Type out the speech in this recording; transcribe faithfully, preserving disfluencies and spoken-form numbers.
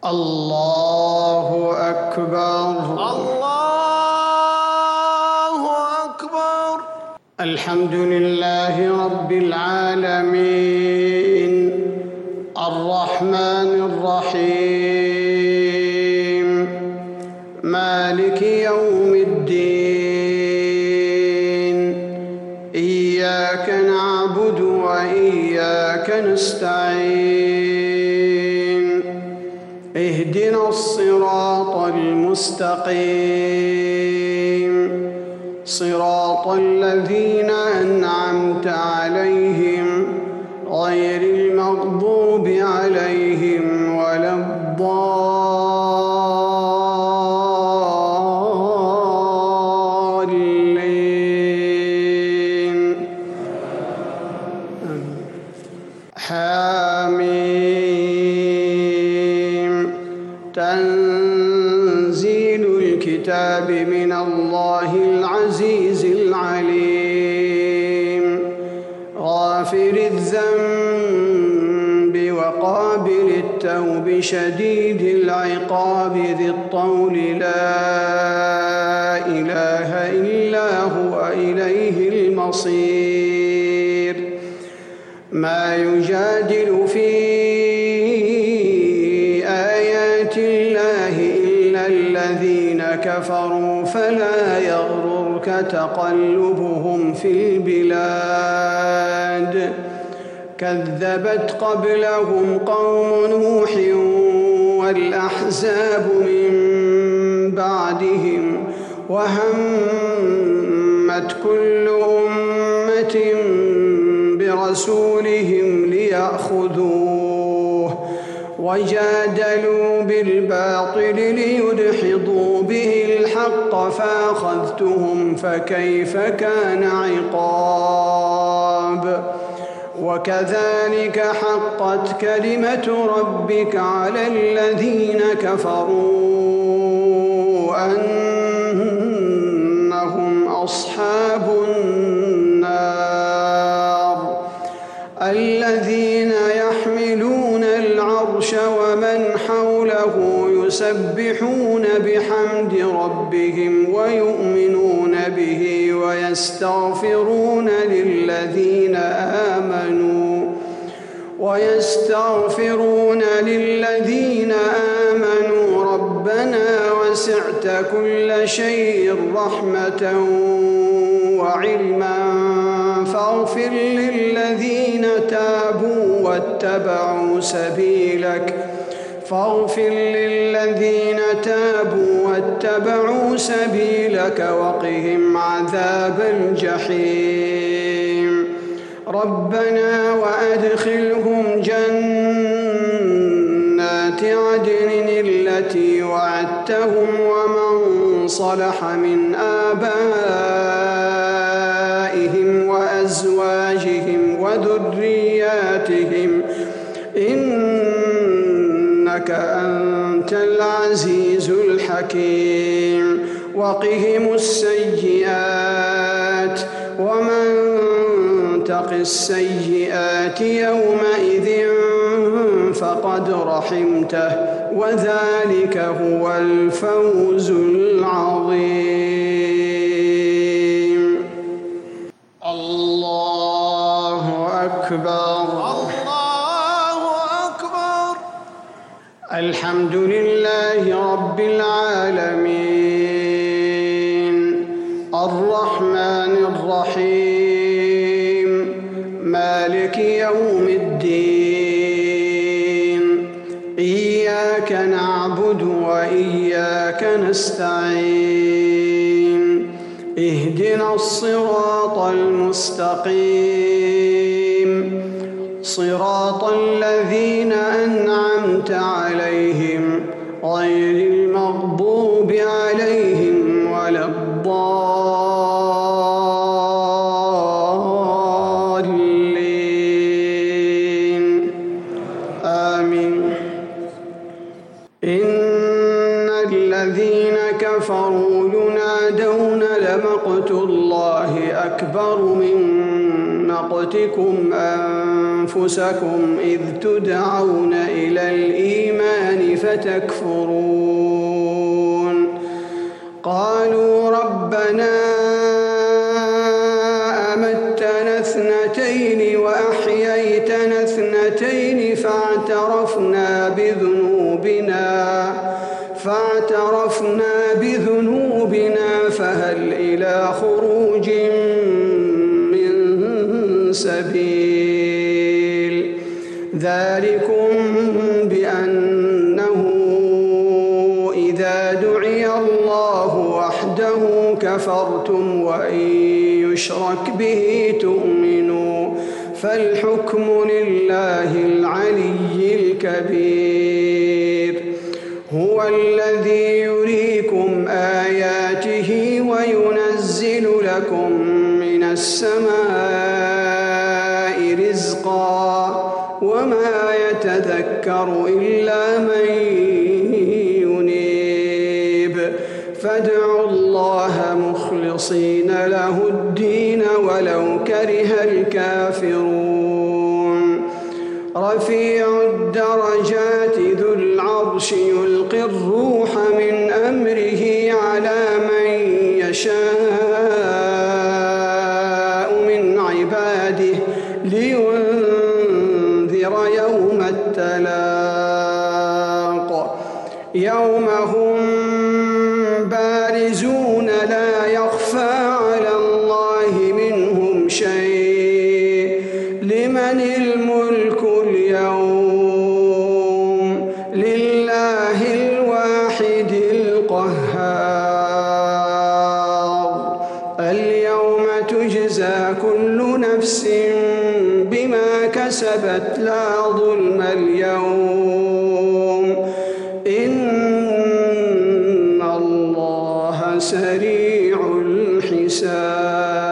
الله أكبر. الله أكبر. الحمد لله رب العالمين الرحمن الرحيم مالك يوم الدين إياك نعبد وإياك نستعين اهدنا الصراط المستقيم صراط الذين أنعمت عليهم غير المغضوب عليهم ولا الضالين. حاميم. تنزيل الكتاب من الله العزيز العليم غافر الذنب وقابل التوب شديد العقاب ذي الطول لا إله إلا هو إليه المصير. ما يجادل في آيات الله إلا الذين كفروا فلا يغررك تقلبهم في البلاد. كذبت قبلهم قوم نوح والأحزاب من بعدهم وهمت كل أمة برسولهم ليأخذوه وجادلوا بالباطل ليدحضوا به الحق فأخذتهم فكيف كان عقاب. وكذلك حقت كلمة ربك على الذين كفروا أنهم أصحاب النار الذين يحملون العرش ومن حوله يسبحون بحمد ربهم ويؤمنون به ويستغفرون للذين آمنوا ويستغفرون للذين آمنوا ربنا وسعت كل شيء رحمة وعلما فاغفر للذين تابوا واتبعوا سبيلك فاغفر للذين تابوا واتبعوا سبيلك وقهم عذاب الجحيم. ربنا وأدخلهم جنات عدن التي وعدتهم ومن صلح من آبائهم وأزواجهم وذرياتهم إنك أنت العزيز الحكيم. وقهم السيئات ومن تق السيئات يومئذ فقد رحمته وذلك هو الفوز العظيم. الله أكبر. الله أكبر. الحمد لله رب العالمين الرحمن الرحيم مالك يوم الدين إياك نعبد وإياك نستعين اهدنا الصراط المستقيم صراط الذين أنعمت عليهم غير المغضوب عليهم ولا الضالين. آمين. إن الذين كفروا ينادون لمقت الله أكبر من مقتكم أنفسكم أنفسكم إذ تدعون إلى الإيمان فتكفرون قالوا ربنا أمتنا اثنتين وأحييتنا اثنتين فاعترفنا بذنوبنا فاعترفنا بذنوبنا فهل إلى خروج من سبيل ذلكم بأنه إذا دعي الله وحده كفرتم وإن يشرك به تؤمنوا فالحكم لله العلي الكبير هو الذي يريكم آياته وينزل لكم من السماء رزقا وما يتذكر إلا من ينيب فادعوا الله مخلصين له الدين ولو كره الكافرون رفيع الدرجات ذو العرش يلقي الروح من أمره على من يشاء من عباده لينذر يوم التلاق يوم هم بارزون لا يخفى على الله منهم شيء لمن الملك اليوم لله الواحد القهار اليوم تجزى كل نفس بما كسبت لا ظلم اليوم إن الله سريع الحساب